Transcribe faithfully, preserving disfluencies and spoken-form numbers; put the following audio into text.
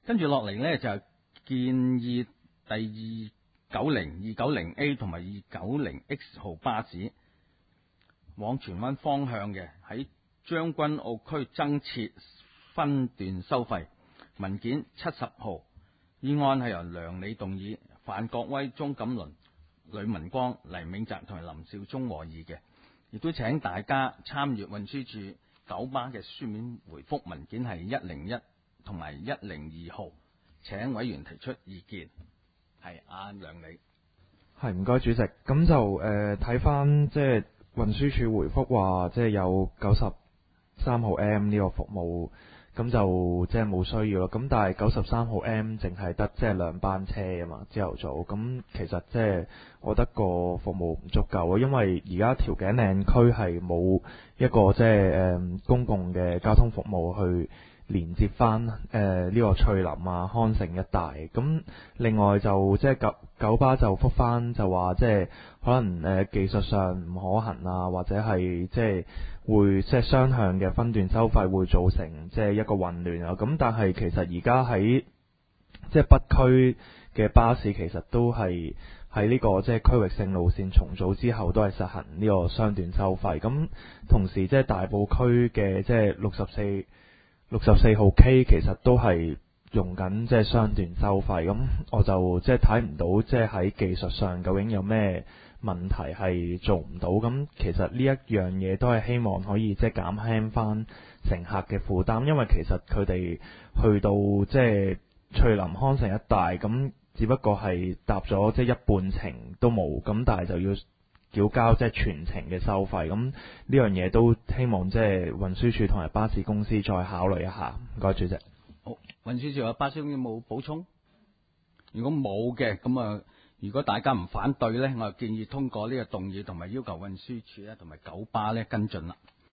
跟住落嚟呢，就建議第二九零、二九零 A 同埋二九零 X 號巴士往荃灣方向嘅，喺將軍澳區增設分段收費。文件七十號，議案係由梁理動議，范國威、鍾錦麟、呂文光、黎永澤同埋林少忠和議嘅，亦都請大家參閱運輸署九巴嘅書面回覆，文件係一零一同埋一零二號，請委員提出意見。係阿梁理。 係，唔該主席。咁就誒睇翻即係運輸署回覆話，即係有九十三號 M 呢個服務。咁就即係冇需要咯。咁但係九十三號 M 淨係得即係兩班車啊嘛，朝頭早。咁其實即係我覺得個服務唔足夠啊，因為而家調景嶺區係冇一個即係誒公共嘅交通服務去連接翻誒呢個翠林啊、康城一帶。咁另外就即係九九巴就覆翻就話即係可能誒、呃、技術上唔可行啊，或者係即係會即係雙向嘅分段收費會造成即係一個混亂啊。咁但係其實而家喺即係北區嘅巴士其實都係喺呢個即係區域性路線重組之後都係實行呢個雙段收費。咁同時即係大埔區嘅即係六十四六十四號 K 其實都係用緊即係雙段收費。咁我就即係睇唔到即係喺技術上究竟有咩問題係做唔到。咁其實呢一樣嘢都係希望可以即係減輕翻乘客嘅負擔，因為其實佢哋去到即係翠林康城一帶，咁只不過係搭咗即係一半程都冇，咁但係就要繳交即係全程嘅收費。咁呢樣嘢都希望即係運輸署同埋巴士公司再考慮一下。唔該主席。 好，運輸署有巴士公司有冇補充？如果冇嘅，咁啊，如果大家唔反對呢，我就建議通過呢個動議，同埋要求運輸署咧同埋九巴咧跟進啦。